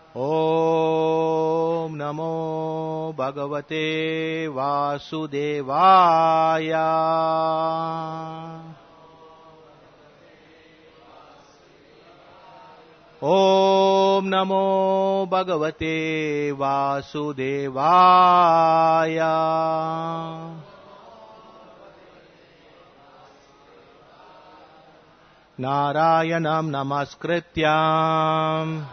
Om Namo Bhagavate Vasudevaya. Om Namo Bhagavate Vasudevaya. Narayanam Namaskrityam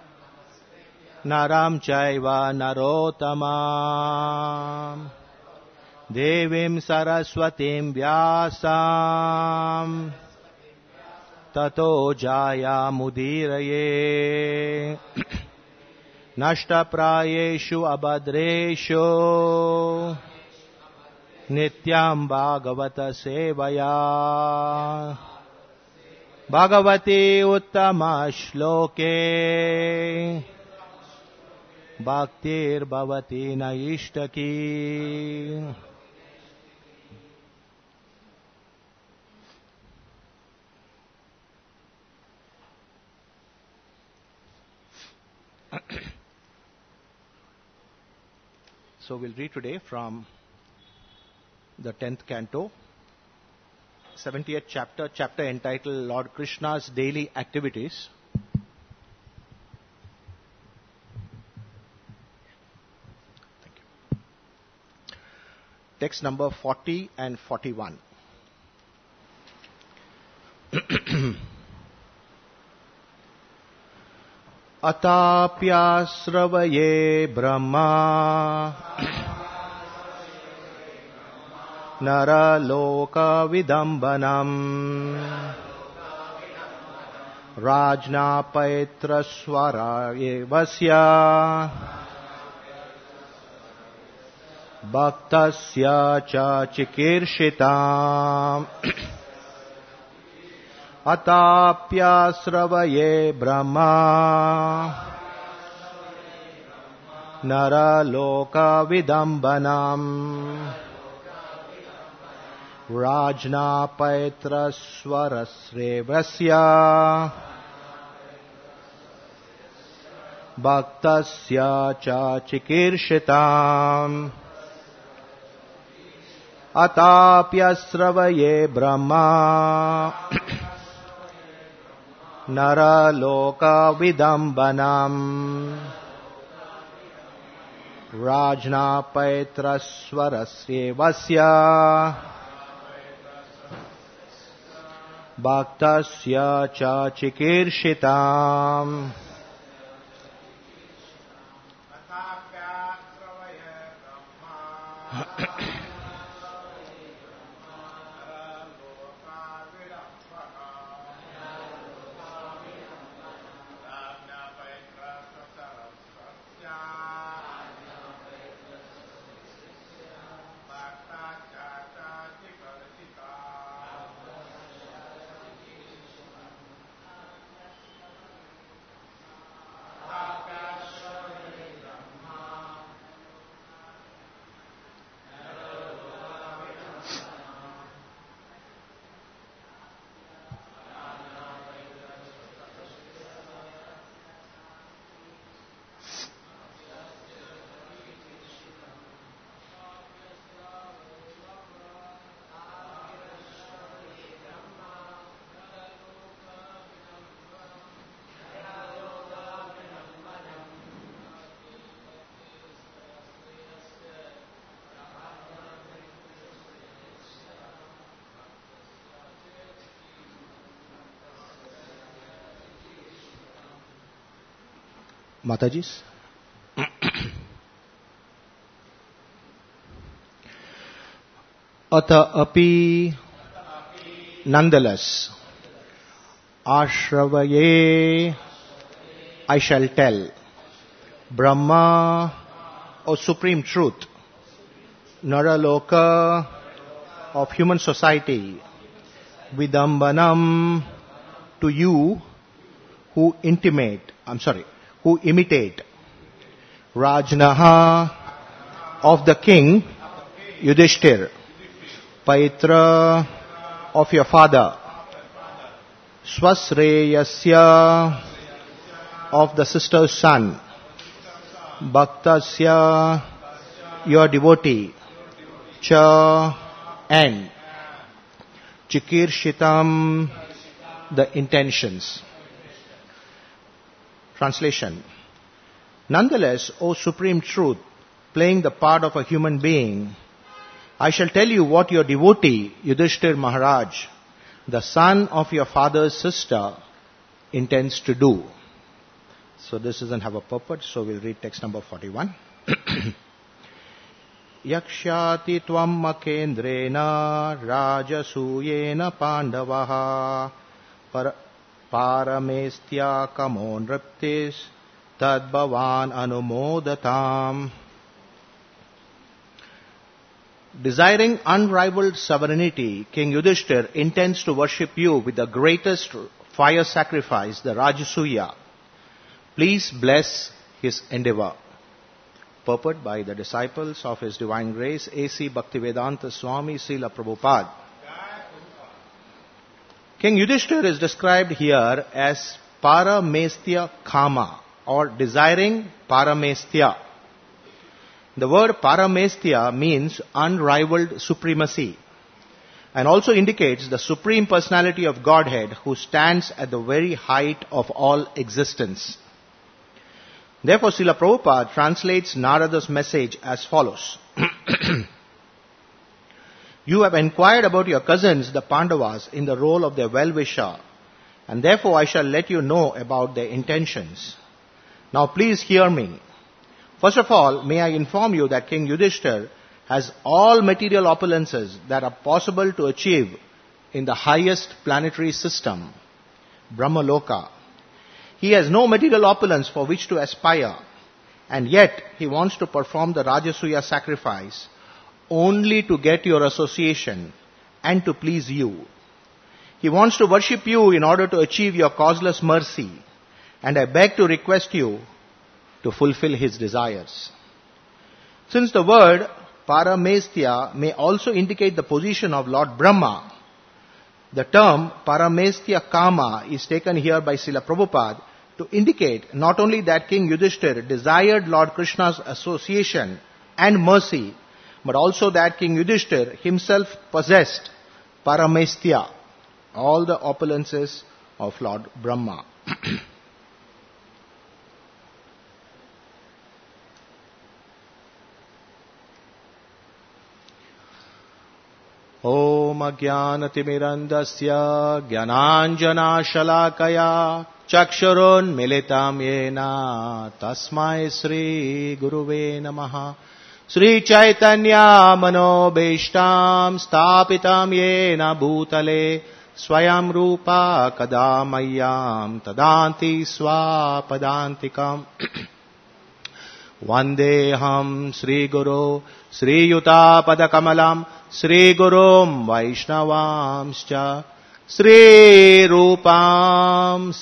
Naram Chaiva Narottamam Devim Saraswatim Vyasam Tato Jaya Mudiraye Nashta Prayeshu Abhadreshu Nityam Bhagavata Sevaya Bhagavati Uttama Shloke Bhaktir Bhavati Naishtaki. So we'll read today from the 10th canto, 70th chapter entitled Lord Krishna's Daily Activities. Thank you. Text number 40 and 41. Atapyasravaye Brahma Naraloka Vidambanam Rajna Paitra Swaraye Vasya Bhaktasya Cha Chikirshita Atapyasravaye Brahma Naraloka Vidambanam Rajna Paitra Swarasrevasya Bhaktasya Cha Chikirshita Atapyasravaye Brahma Naraloka Vidambanam Rajna Paitra Swarasrevasya Bhaktasya Cha Chikirshita. Matajis. Ata api nonetheless Ashravaye I shall tell Brahma, O Supreme Truth, Naraloka of human society, Vidambanam to you who imitate Rajnaha of the king Yudhishthir, Paitra of your father, Swasreyasya of the sister's son. Bhaktasya, your devotee. Cha, and. Chikirshitam, the intentions. Translation. Nonetheless, O Supreme Truth, playing the part of a human being, I shall tell you what your devotee, Yudhishthir Maharaj, the son of your father's sister, intends to do. So this doesn't have a purport, so we'll read text number 41. Yakshati tvam makendrena rajasuyena pandavaha paramestya kamon riptis tadbhavan anumodatam. Desiring unrivaled sovereignty, King Yudhishthir intends to worship you with the greatest fire sacrifice, the Rajasuya. Please bless his endeavor. Purport by the disciples of His Divine Grace, A.C. Bhaktivedanta Swami Srila Prabhupada. King Yudhishthir is described here as Paramestya Kama, or desiring Paramestya. The word Paramestya means unrivaled supremacy, and also indicates the Supreme Personality of Godhead who stands at the very height of all existence. Therefore, Srila Prabhupada translates Narada's message as follows. You have inquired about your cousins, the Pandavas, in the role of their well-wisher, and therefore I shall let you know about their intentions. Now please hear me. First of all, may I inform you that King Yudhishthir has all material opulences that are possible to achieve in the highest planetary system, Brahmaloka. He has no material opulence for which to aspire, and yet he wants to perform the Rajasuya sacrifice only to get your association and to please you. He wants to worship you in order to achieve your causeless mercy, and I beg to request you to fulfill his desires. Since the word Paramestya may also indicate the position of Lord Brahma, the term Paramestya Kama is taken here by Srila Prabhupada to indicate not only that King Yudhishthir desired Lord Krishna's association and mercy, but also that King Yudhishthir himself possessed Paramestya, all the opulences of Lord Brahma. Om Ajnanatimirandasya Jnananjana Shalakaya Chakshurun Militam Yena Tasmai Sri Guruve Namaha. Sri Chaitanya Manobhishtam Stapitam Yena Bhutale Swayam Rupa Kadamayam Tadanti Swapadantikam. Vandeham Sri Guru Sri Yuta Padakamalam Sri Gurum Vaishnavamscha Sri Rupam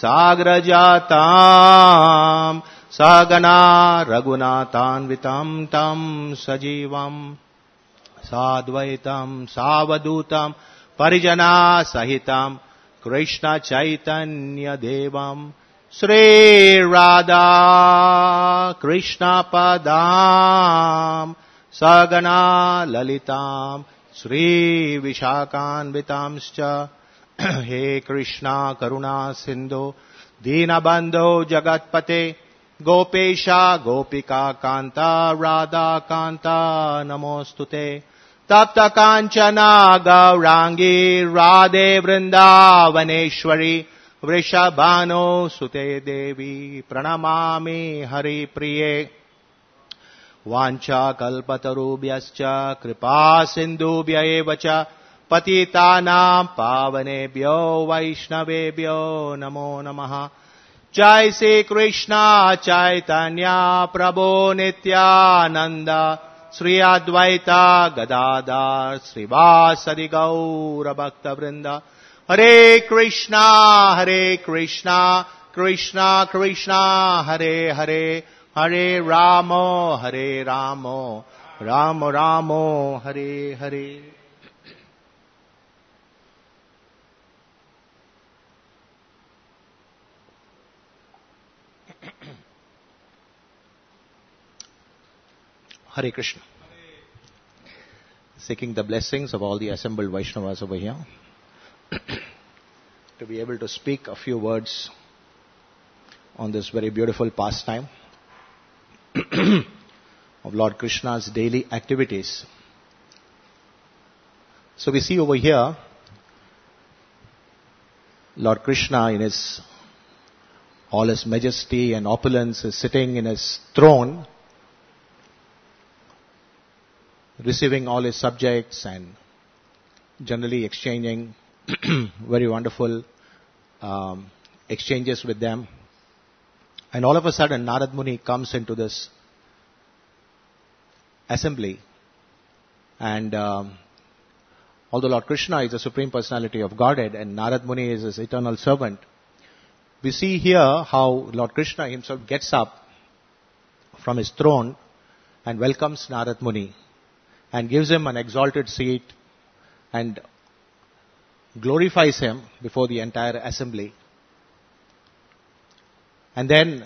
Sagrajatam Sagana Raghunathanvitam Tam Sajivam Sadvaitam Savadutam Parijana Sahitam Krishna Chaitanya Devam Sri Radha Krishna Padam Sagana Lalitam Sri Vishakhanvitamscha. He Krishna Karuna Sindhu Dinabandho Jagatpate Gopesha Gopika Kanta Radha Kanta Namostute Tapta Kanchana Gaurangi Radhe Vrindavaneshwari Vrishabhano Sute Devi Pranamami Hari Priye. Vancha kalpatarubhyascha kripa sindhubhya evacha patitanam pavanebhyo vaishnavebhyo namo namaha. Jai Sri Krishna Chaitanya Prabhu Nityananda Sri Advaita Gadadhar Srivasadi Gaura Bhakta Vrinda. Hare Krishna Krishna Krishna Hare Hare Hare Ramo Ramo Ramo Hare Hare. Hare Krishna. Seeking the blessings of all the assembled Vaishnavas over here to be able to speak a few words on this very beautiful pastime of Lord Krishna's daily activities. So we see over here Lord Krishna in all his majesty and opulence is sitting in his throne, receiving all his subjects and generally exchanging very wonderful exchanges with them. And all of a sudden Narad Muni comes into this assembly, and although Lord Krishna is the Supreme Personality of Godhead and Narad Muni is his eternal servant, we see here how Lord Krishna himself gets up from his throne and welcomes Narad Muni and gives him an exalted seat and glorifies him before the entire assembly. And then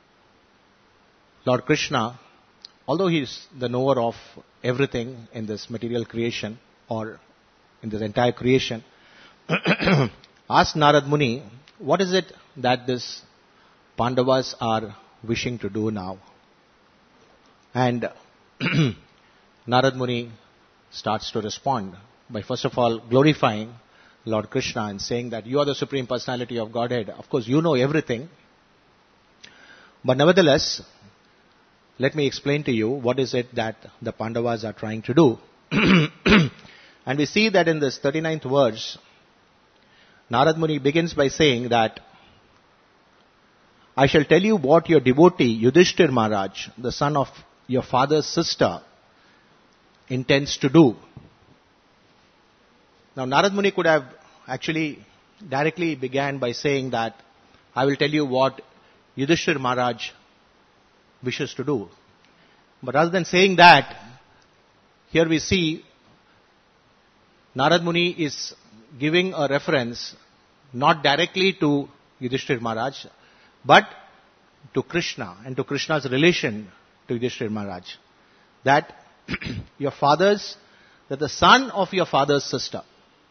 Lord Krishna, although he is the knower of everything in this material creation or in this entire creation, asked Narad Muni, what is it that this Pandavas are wishing to do now? And Narad Muni starts to respond by first of all glorifying Lord Krishna and saying that you are the Supreme Personality of Godhead. Of course, you know everything. But nevertheless, let me explain to you what is it that the Pandavas are trying to do. And we see that in this 39th verse, Narad Muni begins by saying that, I shall tell you what your devotee Yudhishthir Maharaj, the son of your father's sister, intends to do. Now Narad Muni could have actually directly began by saying that, I will tell you what Yudhishthir Maharaj wishes to do. But rather than saying that, here we see Narad Muni is giving a reference not directly to Yudhishthir Maharaj, but to Krishna and to Krishna's relation to Yudhishthir Maharaj. That that the son of your father's sister.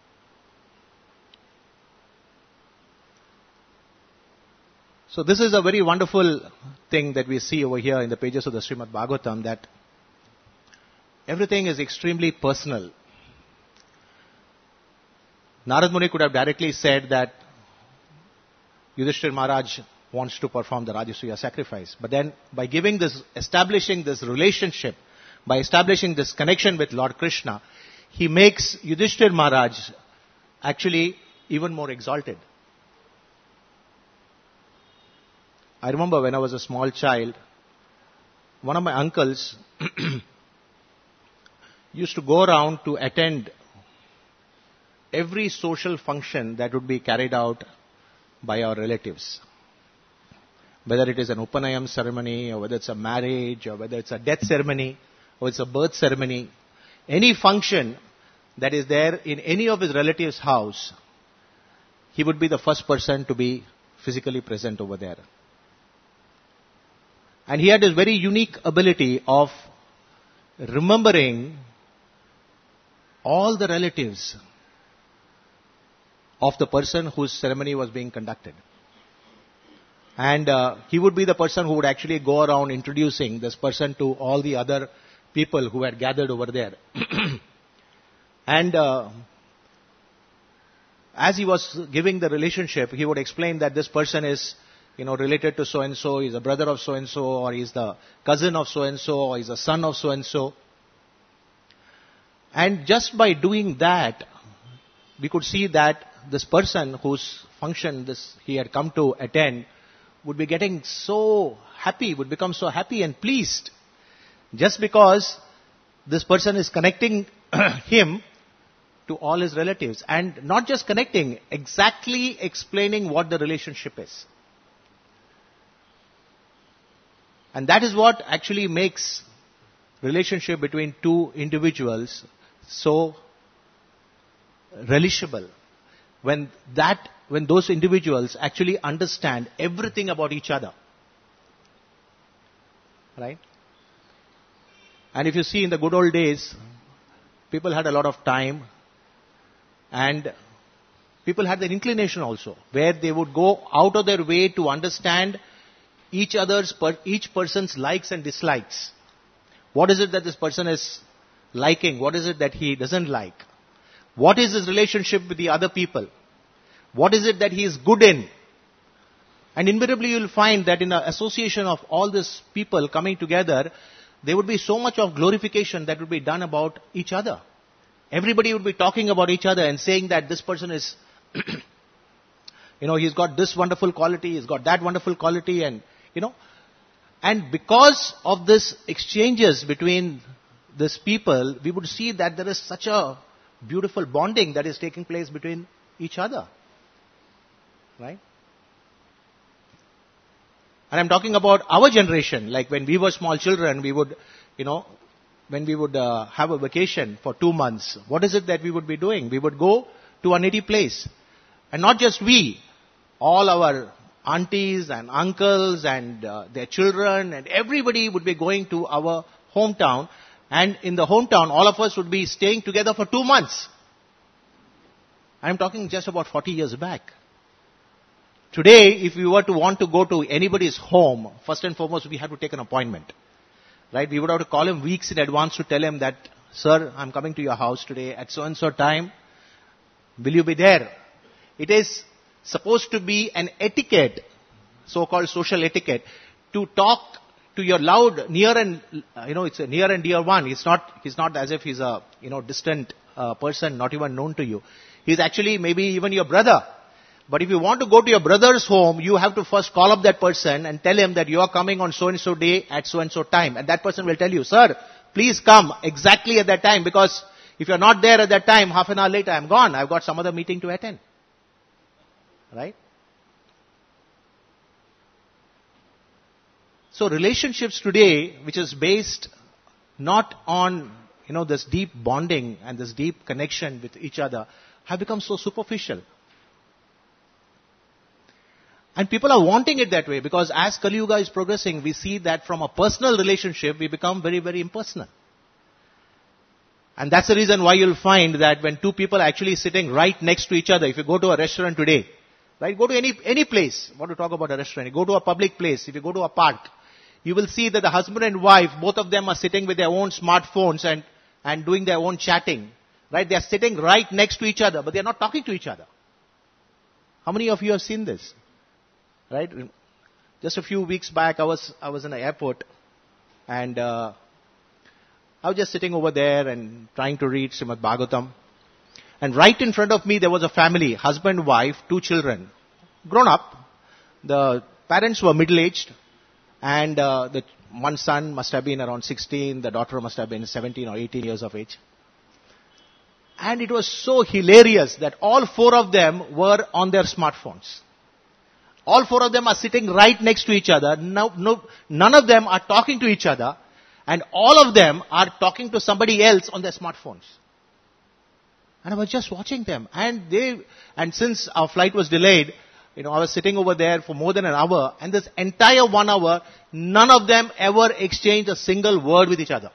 So this is a very wonderful thing that we see over here in the pages of the Srimad Bhagavatam, that everything is extremely personal. Narad Muni could have directly said that Yudhishthir Maharaj wants to perform the Rajasuya sacrifice. But then by establishing this relationship, by establishing this connection with Lord Krishna, he makes Yudhishthir Maharaj actually even more exalted. I remember when I was a small child, one of my uncles used to go around to attend every social function that would be carried out by our relatives. Whether it is an Upanayam ceremony, or whether it's a marriage, or whether it's a death ceremony, or it's a birth ceremony, any function that is there in any of his relatives' house, he would be the first person to be physically present over there. And he had this very unique ability of remembering all the relatives of the person whose ceremony was being conducted. And he would be the person who would actually go around introducing this person to all the other people who had gathered over there. And as he was giving the relationship, he would explain that this person is, related to so-and-so, he's a brother of so-and-so, or he's the cousin of so-and-so, or he's a son of so-and-so. And just by doing that, we could see that this person whose function he had come to attend would be getting so happy, would become so happy and pleased, just because this person is connecting him to all his relatives. And not just connecting, exactly explaining what the relationship is. And that is what actually makes relationship between two individuals so relishable. When those individuals actually understand everything about each other. Right? And if you see in the good old days, people had a lot of time and people had their inclination also, where they would go out of their way to understand each person's likes and dislikes. What is it that this person is liking? What is it that he doesn't like? What is his relationship with the other people? What is it that he is good in? And invariably you will find that in the association of all these people coming together, there would be so much of glorification that would be done about each other. Everybody would be talking about each other and saying that this person is, he's got this wonderful quality, he's got that wonderful quality, and, and because of this exchanges between these people, we would see that there is such a beautiful bonding that is taking place between each other. Right? And I'm talking about our generation, like when we were small children, we would, when we would have a vacation for 2 months, what is it that we would be doing? We would go to a native place. And not just we, all our aunties and uncles and their children and everybody would be going to our hometown. And in the hometown, all of us would be staying together for 2 months. I'm talking just about 40 years back. Today, if we were to want to go to anybody's home, first and foremost, we have to take an appointment. Right? We would have to call him weeks in advance to tell him that, sir, I'm coming to your house today at so-and-so time. Will you be there? It is supposed to be an etiquette, so-called social etiquette, to talk to your near and, it's a near and dear one. He's not as if he's a, distant person, not even known to you. He's actually maybe even your brother. But if you want to go to your brother's home, you have to first call up that person and tell him that you are coming on so-and-so day at so-and-so time. And that person will tell you, sir, please come exactly at that time, because if you're not there at that time, half an hour later, I'm gone. I've got some other meeting to attend. Right? So relationships today, which is based not on, this deep bonding and this deep connection with each other, have become so superficial. And people are wanting it that way, because as Kali Yuga is progressing, we see that from a personal relationship, we become very, very impersonal. And that's the reason why you'll find that when two people are actually sitting right next to each other, if you go to a restaurant today, right, go to any place, I want to talk about a restaurant, you go to a public place, if you go to a park, you will see that the husband and wife, both of them are sitting with their own smartphones and doing their own chatting. Right? They are sitting right next to each other, but they are not talking to each other. How many of you have seen this? Right? Just a few weeks back, I was in an airport, and I was just sitting over there and trying to read Srimad Bhagavatam. And right in front of me, there was a family, husband, wife, 2 children, grown up. The parents were middle-aged, and the one son must have been around 16, the daughter must have been 17 or 18 years of age. And it was so hilarious that all 4 of them were on their smartphones. All 4 of them are sitting right next to each other. None of them are talking to each other. And all of them are talking to somebody else on their smartphones. And I was just watching them. And since our flight was delayed, I was sitting over there for more than an hour. And this entire 1 hour, none of them ever exchanged a single word with each other.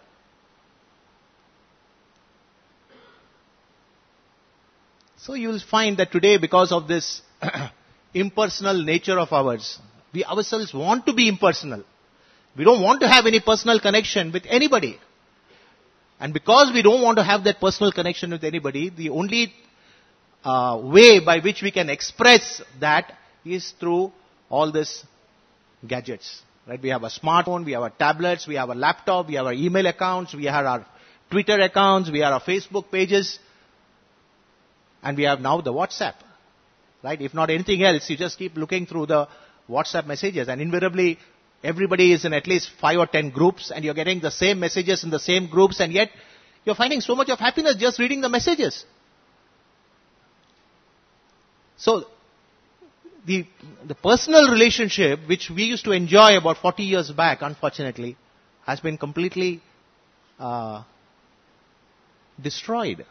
So you will find that today, because of this impersonal nature of ours, we ourselves want to be impersonal. We don't want to have any personal connection with anybody. And because we don't want to have that personal connection with anybody, the only way by which we can express that is through all these gadgets. Right? We have a smartphone, we have our tablets, we have a laptop, we have our email accounts, we have our Twitter accounts, we have our Facebook pages, and we have now the WhatsApp. Right? If not anything else, you just keep looking through the WhatsApp messages, and invariably everybody is in at least 5 or 10 groups, and you're getting the same messages in the same groups, and yet you're finding so much of happiness just reading the messages. So the personal relationship, which we used to enjoy about 40 years back, unfortunately, has been completely destroyed.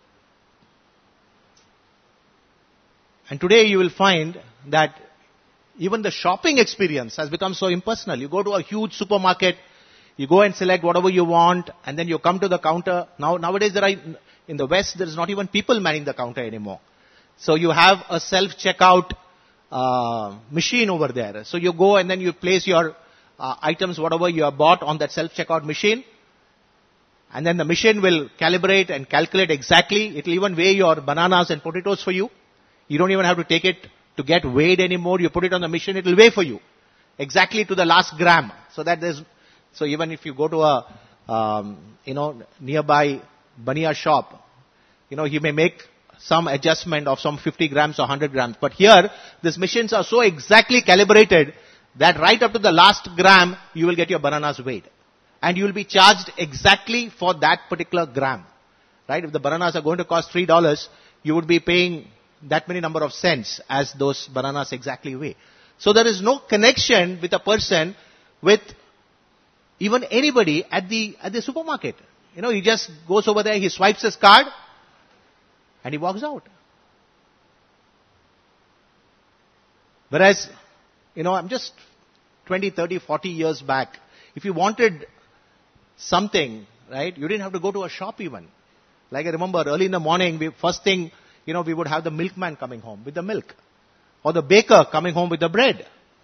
And today you will find that even the shopping experience has become so impersonal. You go to a huge supermarket, You go and select whatever you want, and then you come to the counter. Nowadays in the West, there is not even people manning the counter anymore. So you have a self-checkout machine over there. So you go and then you place your items, whatever you have bought, on that self-checkout machine. And then the machine will calibrate and calculate exactly. It will even weigh your bananas and potatoes for you. You don't even have to take it to get weighed anymore. You put it on the machine, it will weigh for you. Exactly to the last gram. So even if you go to a, nearby Bania shop, he may make some adjustment of some 50 grams or 100 grams. But here, these machines are so exactly calibrated that right up to the last gram, you will get your bananas weighed. And you will be charged exactly for that particular gram. Right? If the bananas are going to cost $3, you would be paying that many number of cents as those bananas exactly weigh. So there is no connection with a person with even anybody at the supermarket. He just goes over there, he swipes his card, and he walks out. Whereas, I'm just 20, 30, 40 years back. If you wanted something, right, you didn't have to go to a shop even. Like I remember early in the morning, first thing, we would have the milkman coming home with the milk. Or the baker coming home with the bread.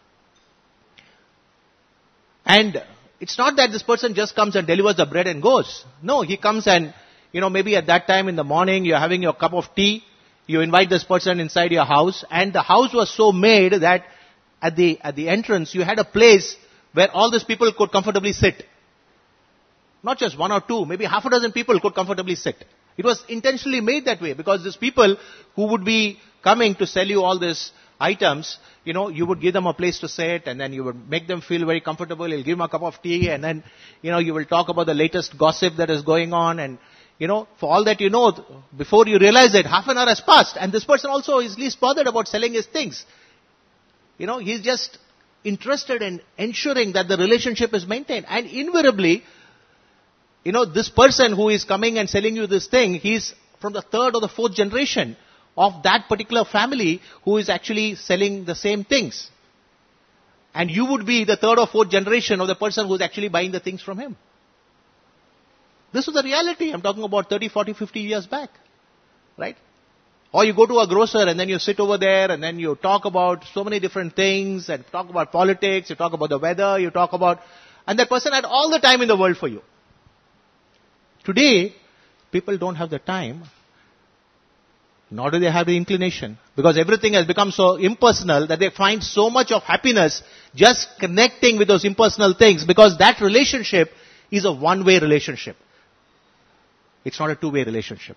And it's not that this person just comes and delivers the bread and goes. No, he comes and, maybe at that time in the morning, you're having your cup of tea. You invite this person inside your house. And the house was so made that at the entrance, you had a place where all these people could comfortably sit. Not just one or two, maybe half a dozen people could comfortably sit. It was intentionally made that way because these people who would be coming to sell you all these items, you would give them a place to sit and then you would make them feel very comfortable. You'll give them a cup of tea and then, you will talk about the latest gossip that is going on and, for all that before you realize it, half an hour has passed and this person also is least bothered about selling his things. He's just interested in ensuring that the relationship is maintained. And invariably, this person who is coming and selling you this thing, he's from the third or the fourth generation of that particular family who is actually selling the same things. And you would be the third or fourth generation of the person who is actually buying the things from him. This is the reality. I'm talking about 30, 40, 50 years back. Right? Or you go to a grocer and then you sit over there and then you talk about so many different things and talk about politics, you talk about the weather, and that person had all the time in the world for you. Today, people don't have the time, nor do they have the inclination, because everything has become so impersonal that they find so much of happiness just connecting with those impersonal things, because that relationship is a one-way relationship. It's not a two-way relationship.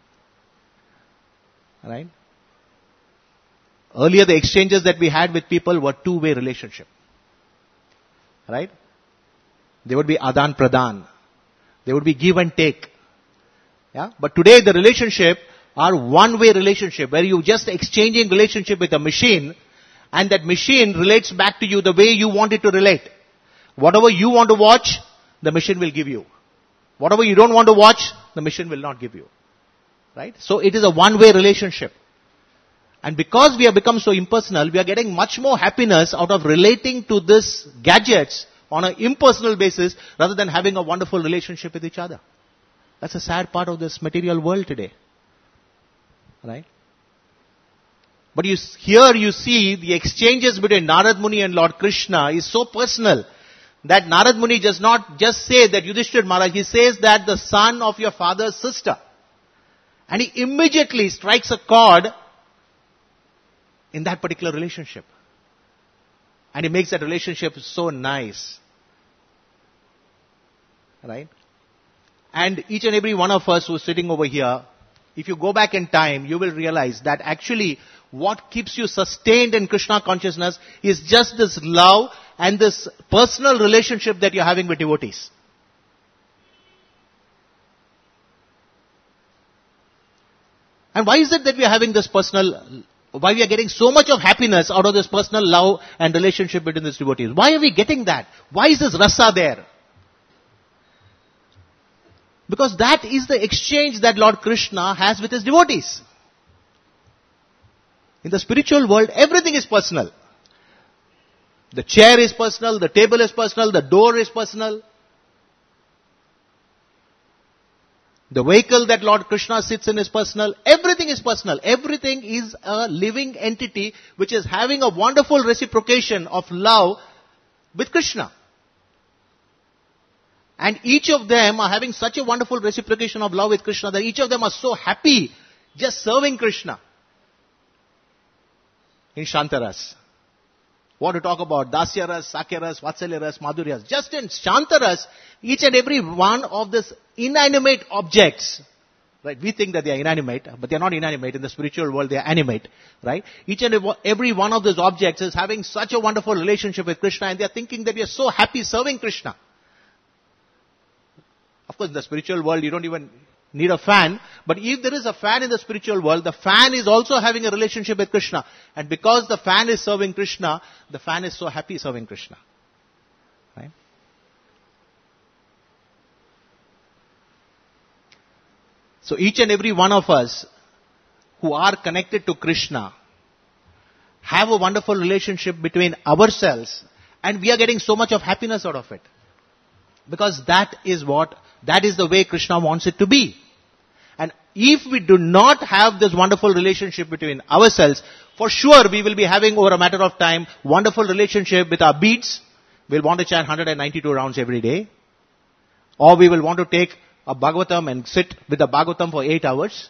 Right? Earlier, the exchanges that we had with people were two-way relationship. Right? There would be adan pradan. There would be give and take. Yeah? But today the relationship are one-way relationship where you just exchanging relationship with a machine and that machine relates back to you the way you want it to relate. Whatever you want to watch, the machine will give you. Whatever you don't want to watch, the machine will not give you. Right? So it is a one-way relationship. And because we have become so impersonal, we are getting much more happiness out of relating to these gadgets on an impersonal basis rather than having a wonderful relationship with each other. That's a sad part of this material world today. Right? But here you see the exchanges between Narad Muni and Lord Krishna is so personal that Narad Muni does not just say that Yudhishthira Maharaj, he says that the son of your father's sister. And he immediately strikes a chord in that particular relationship. And he makes that relationship so nice. Right? And each and every one of us who is sitting over here, if you go back in time, you will realize that actually what keeps you sustained in Krishna consciousness is just this love and this personal relationship that you're having with devotees. And why is it that we are having this why we are getting so much of happiness out of this personal love and relationship between these devotees? Why are we getting that? Why is this rasa there? Because that is the exchange that Lord Krishna has with his devotees. In the spiritual world, everything is personal. The chair is personal, the table is personal, the door is personal, The vehicle that Lord Krishna sits in is personal. Everything is personal. Everything is a living entity which is having a wonderful reciprocation of love with Krishna. And each of them are having such a wonderful reciprocation of love with Krishna that each of them are so happy just serving Krishna. In Shantaras. What to talk about? Dasyaras, Sakyaras, Vatsalyaras, Madhuryaras. Just in Shantaras, each and every one of these inanimate objects, right? We think that they are inanimate, but they are not inanimate. In the spiritual world, they are animate, right? Each and every one of those objects is having such a wonderful relationship with Krishna, and they are thinking that we are so happy serving Krishna. Of course, in the spiritual world, you don't even need a fan. But if there is a fan in the spiritual world, the fan is also having a relationship with Krishna. And because the fan is serving Krishna, the fan is so happy serving Krishna. Right? So each and every one of us who are connected to Krishna have a wonderful relationship between ourselves, and we are getting so much of happiness out of it. Because that is the way Krishna wants it to be. And if we do not have this wonderful relationship between ourselves, for sure we will be having over a matter of time wonderful relationship with our beads. We'll want to chant 192 rounds every day. Or we will want to take a Bhagavatam and sit with the Bhagavatam for 8 hours.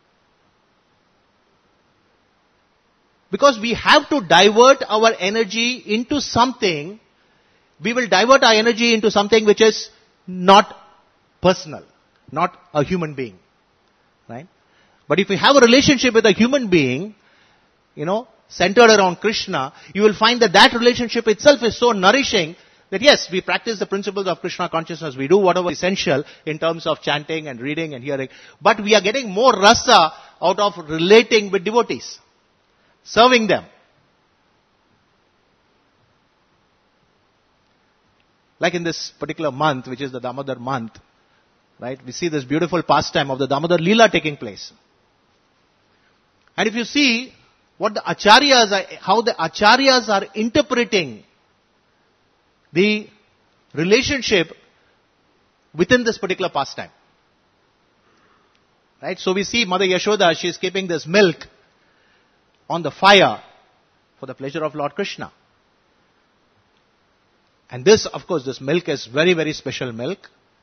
Because we have to divert our energy into something. We will divert our energy into something which is not personal, not a human being, right? But if we have a relationship with a human being, centered around Krishna, you will find that that relationship itself is so nourishing that yes, we practice the principles of Krishna consciousness, we do whatever is essential in terms of chanting and reading and hearing, but we are getting more rasa out of relating with devotees, serving them. Like in this particular month, which is the Damodar month, right? We see this beautiful pastime of the Damodar Leela taking place. And if you see what the Acharyas are, how the Acharyas are interpreting the relationship within this particular pastime. Right? So we see Mother Yashoda, she is keeping this milk on the fire for the pleasure of Lord Krishna. And this, of course, this milk is very, very special milk.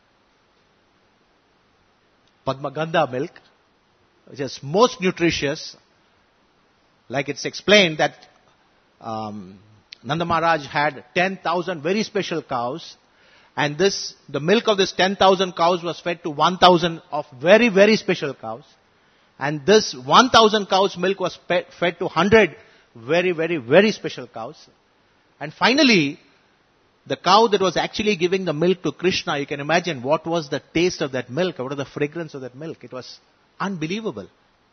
Padmagandha milk, which is most nutritious. Like it's explained that Nanda Maharaj had 10,000 very special cows. And the milk of this 10,000 cows was fed to 1,000 of very, very special cows. And this 1,000 cows milk was fed to 100 very, very, very special cows. And finally, the cow that was actually giving the milk to Krishna, you can imagine what was the taste of that milk, what was the fragrance of that milk. It was unbelievable.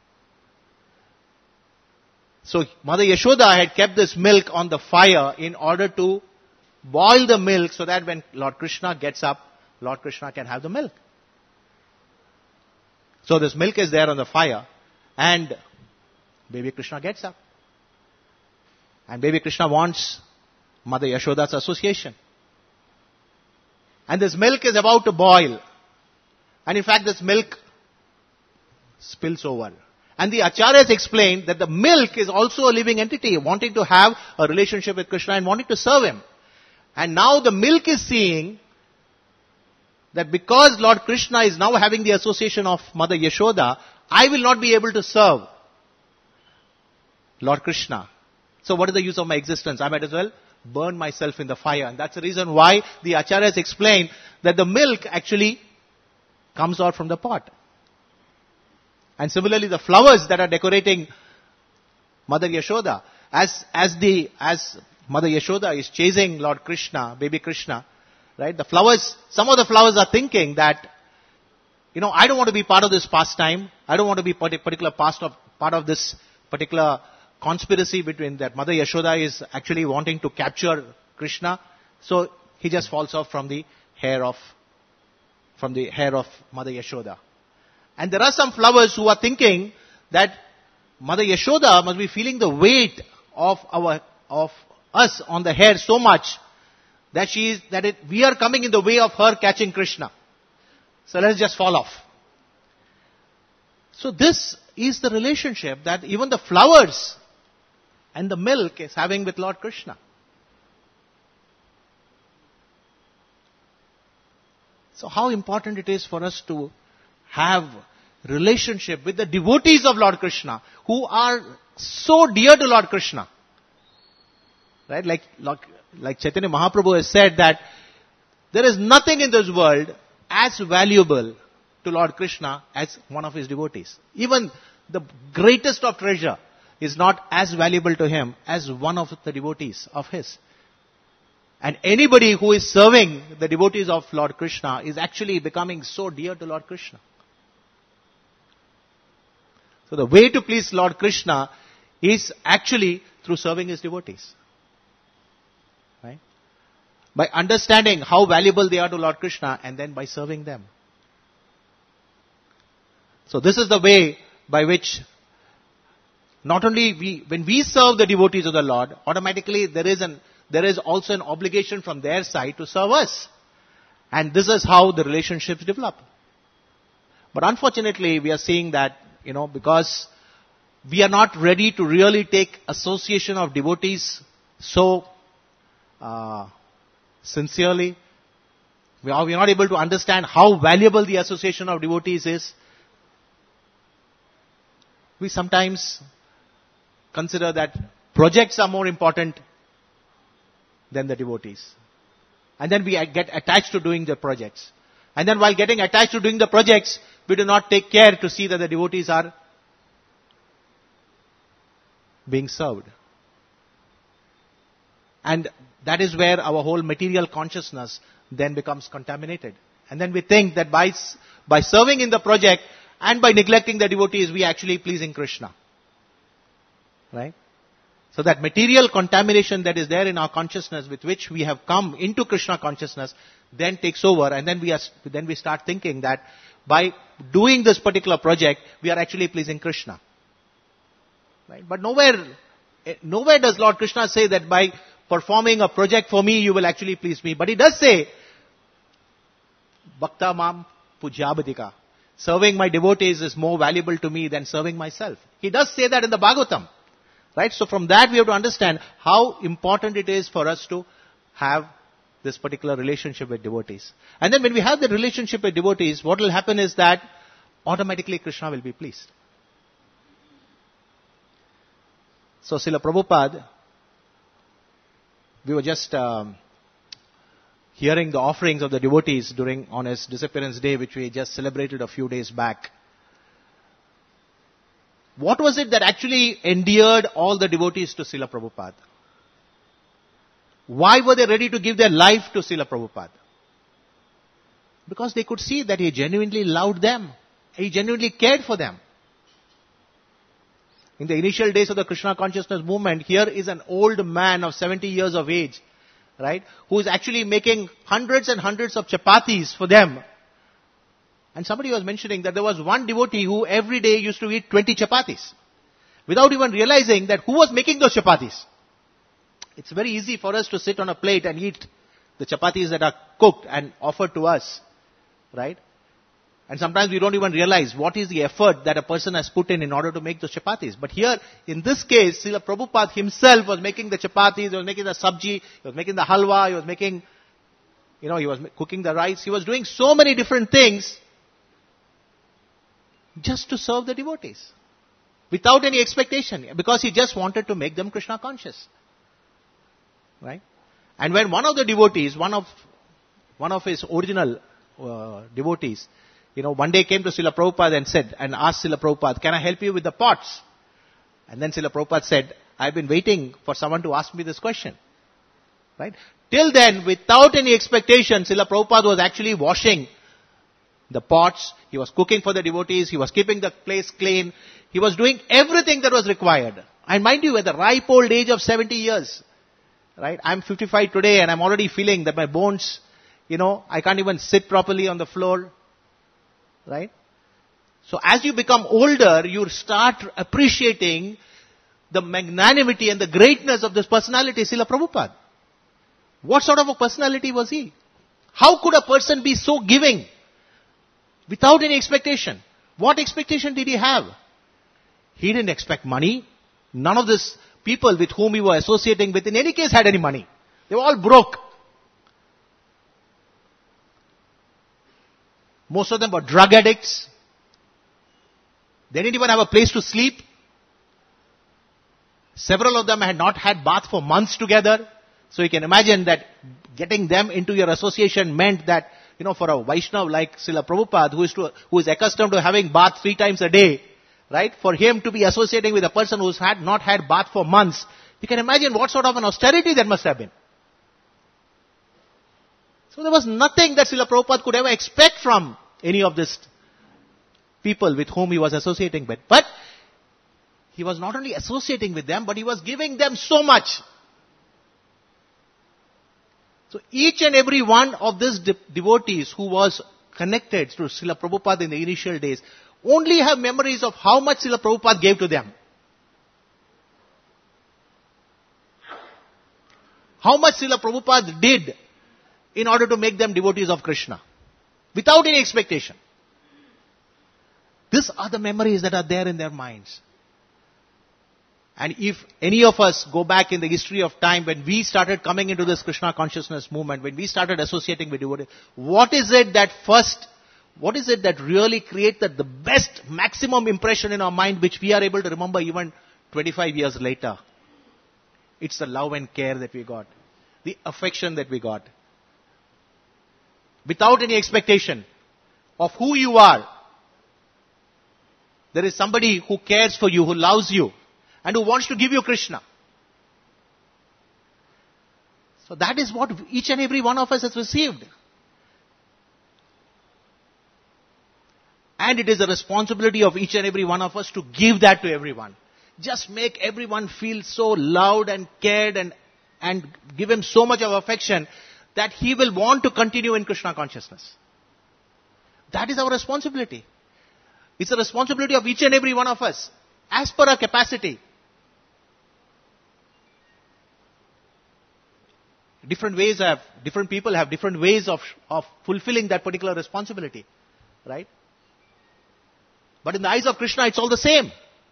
So Mother Yashoda had kept this milk on the fire in order to boil the milk so that when Lord Krishna gets up, Lord Krishna can have the milk. So this milk is there on the fire and baby Krishna gets up. And baby Krishna wants Mother Yashoda's association. And this milk is about to boil. And in fact, this milk spills over. And the Acharyas explained that the milk is also a living entity, wanting to have a relationship with Krishna and wanting to serve him. And now the milk is seeing that because Lord Krishna is now having the association of Mother Yashoda, I will not be able to serve Lord Krishna. So what is the use of my existence? I might as well burn myself in the fire. And that's the reason why the Acharyas explain that the milk actually comes out from the pot. And similarly, the flowers that are decorating Mother Yashoda, as Mother Yashoda is chasing Lord Krishna, baby Krishna, right? The flowers, some of the flowers are thinking that, I don't want to be part of this pastime. I don't want to be particular part of this particular conspiracy between that Mother Yashoda is actually wanting to capture Krishna. So he just falls off from the hair of Mother Yashoda. And there are some flowers who are thinking that Mother Yashoda must be feeling the weight of us on the hair so much that we are coming in the way of her catching Krishna. So let's just fall off. So this is the relationship that even the flowers and the milk is having with Lord Krishna. So how important it is for us to have relationship with the devotees of Lord Krishna who are so dear to Lord Krishna. Right? Like Chaitanya Mahaprabhu has said that there is nothing in this world as valuable to Lord Krishna as one of his devotees. Even the greatest of treasure is not as valuable to him as one of the devotees of his. And anybody who is serving the devotees of Lord Krishna is actually becoming so dear to Lord Krishna. So the way to please Lord Krishna is actually through serving his devotees. Right? By understanding how valuable they are to Lord Krishna and then by serving them. So this is the way by which not only when we serve the devotees of the Lord, automatically there is also an obligation from their side to serve us. And this is how the relationships develop. But unfortunately, we are seeing that, because we are not ready to really take association of devotees so sincerely. We are not able to understand how valuable the association of devotees is. We sometimes consider that projects are more important than the devotees. And then we get attached to doing the projects. And then while getting attached to doing the projects, we do not take care to see that the devotees are being served. And that is where our whole material consciousness then becomes contaminated. And then we think that by serving in the project and by neglecting the devotees, we are actually pleasing Krishna. Right? So that material contamination that is there in our consciousness with which we have come into Krishna consciousness then takes over, and then we start thinking that by doing this particular project, we are actually pleasing Krishna. Right? But nowhere does Lord Krishna say that by performing a project for me, you will actually please me. But he does say, Bhakta mam pujyabadika. Serving my devotees is more valuable to me than serving myself. He does say that in the Bhagavatam. Right? So from that we have to understand how important it is for us to have this particular relationship with devotees. And then when we have the relationship with devotees, what will happen is that automatically Krishna will be pleased. So Srila Prabhupada, we were just hearing the offerings of the devotees on his disappearance day, which we just celebrated a few days back. What was it that actually endeared all the devotees to Srila Prabhupada? Why were they ready to give their life to Srila Prabhupada? Because they could see that he genuinely loved them. He genuinely cared for them. In the initial days of the Krishna consciousness movement, here is an old man of 70 years of age, right, who is actually making hundreds and hundreds of chapatis for them. And somebody was mentioning that there was one devotee who every day used to eat 20 chapatis, without even realizing that who was making those chapatis. It's very easy for us to sit on a plate and eat the chapatis that are cooked and offered to us, right? And sometimes we don't even realize what is the effort that a person has put in order to make those chapatis. But here, in this case, Srila Prabhupada himself was making the chapatis, he was making the sabji, he was making the halwa, he was making, he was cooking the rice. He was doing so many different things just to serve the devotees. Without any expectation. Because he just wanted to make them Krishna conscious. Right? And when one of the devotees, one of his original devotees, one day came to Srila Prabhupada and asked Srila Prabhupada, can I help you with the pots? And then Srila Prabhupada said, I've been waiting for someone to ask me this question. Right? Till then, without any expectation, Srila Prabhupada was actually washing the pots, he was cooking for the devotees, he was keeping the place clean, he was doing everything that was required. And mind you, at the ripe old age of 70 years, right? I'm 55 today and I'm already feeling that my bones, I can't even sit properly on the floor. Right? So as you become older, you start appreciating the magnanimity and the greatness of this personality, Srila Prabhupada. What sort of a personality was he? How could a person be so giving without any expectation? What expectation did he have? He didn't expect money. None of these people with whom he was associating with in any case had any money. They were all broke. Most of them were drug addicts. They didn't even have a place to sleep. Several of them had not had bath for months together. So you can imagine that getting them into your association meant that, for a Vaishnav like Srila Prabhupada, who is accustomed to having bath 3 times a day, right? For him to be associating with a person who's not had bath for months, you can imagine what sort of an austerity there must have been. So there was nothing that Srila Prabhupada could ever expect from any of these people with whom he was associating with. But he was not only associating with them, but he was giving them so much. So each and every one of these devotees who was connected to Srila Prabhupada in the initial days only have memories of how much Srila Prabhupada gave to them. How much Srila Prabhupada did in order to make them devotees of Krishna. Without any expectation. These are the memories that are there in their minds. And if any of us go back in the history of time, when we started coming into this Krishna consciousness movement, when we started associating with devotees, what is it that really created the best maximum impression in our mind, which we are able to remember even 25 years later? It's the love and care that we got. The affection that we got. Without any expectation of who you are. There is somebody who cares for you, who loves you, and who wants to give you Krishna. So that is what each and every one of us has received. And it is the responsibility of each and every one of us to give that to everyone. Just make everyone feel so loved and cared and give him so much of affection that he will want to continue in Krishna consciousness. That is our responsibility. It's a responsibility of each and every one of us, as per our capacity. Different people have different ways of fulfilling that particular responsibility. Right? But in the eyes of Krishna, it's all the same.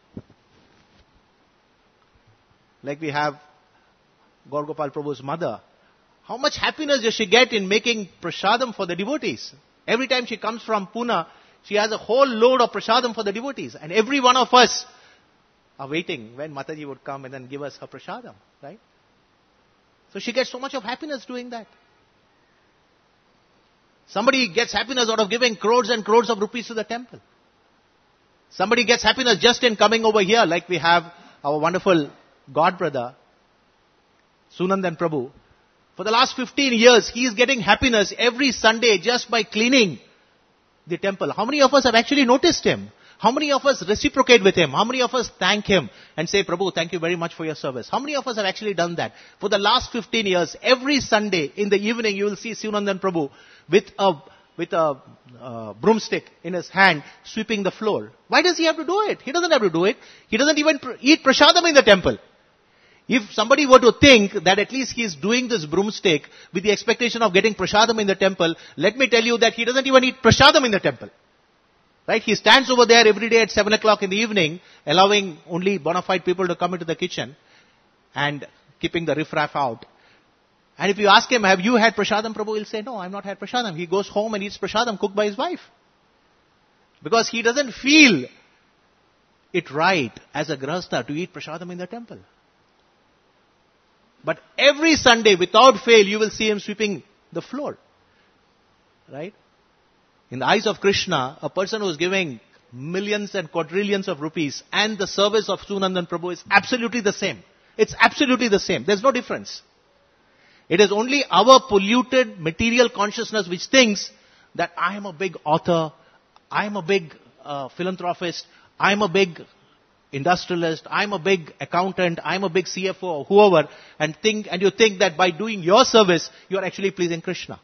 Like we have Gaur Gopal Prabhu's mother. How much happiness does she get in making prasadam for the devotees? Every time she comes from Pune, she has a whole load of prasadam for the devotees. And every one of us are waiting when Mataji would come and then give us her prasadam. Right? So she gets so much of happiness doing that. Somebody gets happiness out of giving crores and crores of rupees to the temple. Somebody gets happiness just in coming over here, like we have our wonderful God brother, Sunandan Prabhu. For the last 15 years, he is getting happiness every Sunday just by cleaning the temple. How many of us have actually noticed him? How many of us reciprocate with him? How many of us thank him and say, Prabhu, thank you very much for your service? How many of us have actually done that? For the last 15 years, every Sunday in the evening, you will see Sunandan Prabhu with a broomstick in his hand sweeping the floor. Why does he have to do it? He doesn't have to do it. He doesn't even eat prasadam in the temple. If somebody were to think that at least he is doing this broomstick with the expectation of getting prasadam in the temple, let me tell you that he doesn't even eat prasadam in the temple. Right? He stands over there every day at 7 o'clock in the evening, allowing only bona fide people to come into the kitchen and keeping the riffraff out. And if you ask him, have you had prasadam, Prabhu? He'll say, no, I've not had prasadam. He goes home and eats prasadam cooked by his wife. Because he doesn't feel it right as a grahastha to eat prasadam in the temple. But every Sunday, without fail, you will see him sweeping the floor. Right? In the eyes of Krishna, a person who is giving millions and quadrillions of rupees and the service of Sunandan Prabhu is absolutely the same. It's absolutely the same. There's no difference. It is only our polluted material consciousness which thinks that I am a big author, I am a big philanthropist, I am a big industrialist, I am a big accountant, I am a big CFO or whoever, and you think that by doing your service, you are actually pleasing Krishna.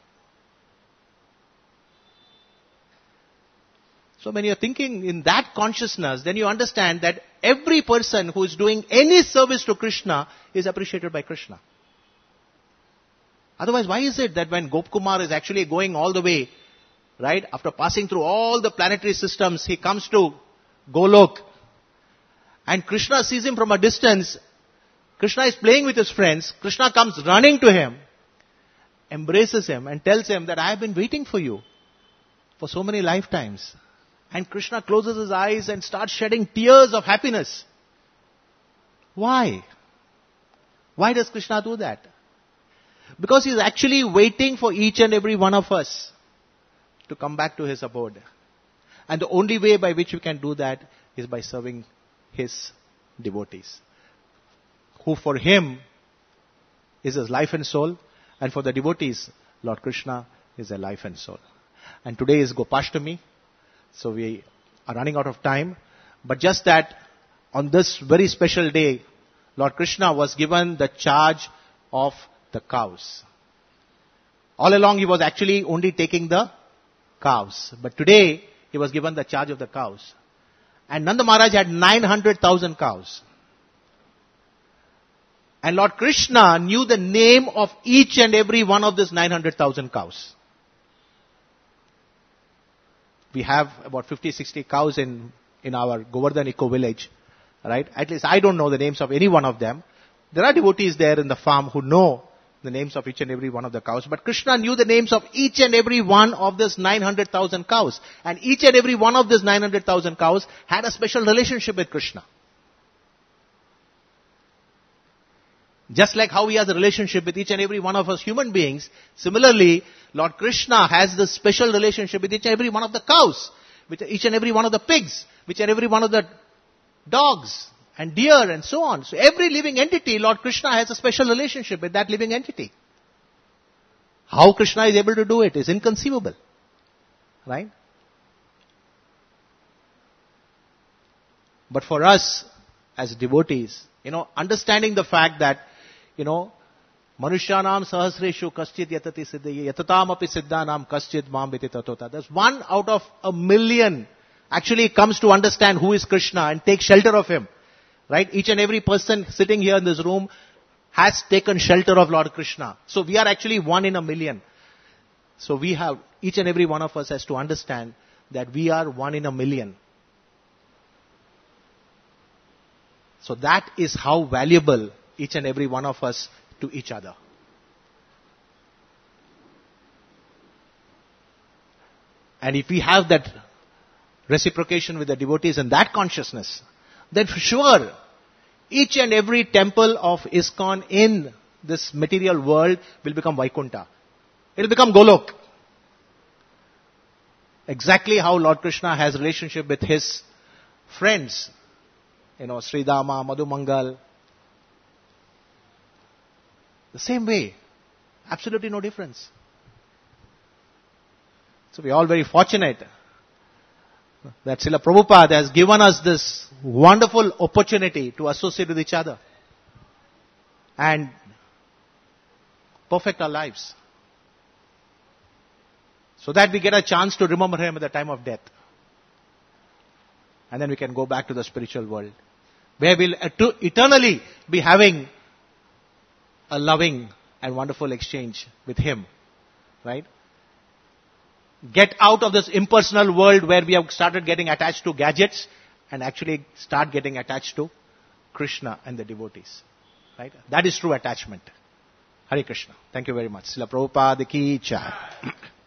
So when you're thinking in that consciousness, then you understand that every person who is doing any service to Krishna is appreciated by Krishna. Otherwise, why is it that when Gopkumar is actually going all the way right? After passing through all the planetary systems, he comes to Golok. And Krishna sees him from a distance. Krishna is playing with his friends. Krishna comes running to him, embraces him and tells him that I have been waiting for you for so many lifetimes. And Krishna closes his eyes and starts shedding tears of happiness. Why? Why does Krishna do that? Because he is actually waiting for each and every one of us to come back to his abode. And the only way by which we can do that is by serving his devotees, who for him is his life and soul, and for the devotees, Lord Krishna is their life and soul. And today is Gopashtami, so we are running out of time. But just that, on this very special day, Lord Krishna was given the charge of the cows. All along he was actually only taking the cows. But today, he was given the charge of the cows. And Nanda Maharaj had 900,000 cows. And Lord Krishna knew the name of each and every one of these 900,000 cows. We have about 50-60 cows in our Govardhan Eco Village. Right? At least I don't know the names of any one of them. There are devotees there in the farm who know the names of each and every one of the cows. But Krishna knew the names of each and every one of these 900,000 cows. And each and every one of these 900,000 cows had a special relationship with Krishna. Just like how he has a relationship with each and every one of us human beings, similarly, Lord Krishna has this special relationship with each and every one of the cows, with each and every one of the pigs, with each and every one of the dogs and deer and so on. So every living entity, Lord Krishna has a special relationship with that living entity. How Krishna is able to do it is inconceivable. Right? But for us as devotees, understanding the fact that, Manushyanam sahasreshu kaschid yatati siddhi yatatam api siddhanam kaschid mam viti tatota. There's 1 out of 1,000,000 actually comes to understand who is Krishna and take shelter of him. Right? Each and every person sitting here in this room has taken shelter of Lord Krishna. So we are actually 1 in 1,000,000. So each and every one of us has to understand that we are 1 in 1,000,000. So that is how valuable each and every one of us to each other. And if we have that reciprocation with the devotees and that consciousness, then for sure, each and every temple of ISKCON in this material world will become Vaikuntha. It will become Golok. Exactly how Lord Krishna has relationship with his friends. Sridama, Madhumangal. The same way. Absolutely no difference. So we are all very fortunate that Srila Prabhupada has given us this wonderful opportunity to associate with each other and perfect our lives, so that we get a chance to remember him at the time of death. And then we can go back to the spiritual world, where we'll eternally be having a loving and wonderful exchange with him. Right? Get out of this impersonal world where we have started getting attached to gadgets and actually start getting attached to Krishna and the devotees. Right? That is true attachment. Hare Krishna. Thank you very much. Srila Prabhupada ki jai.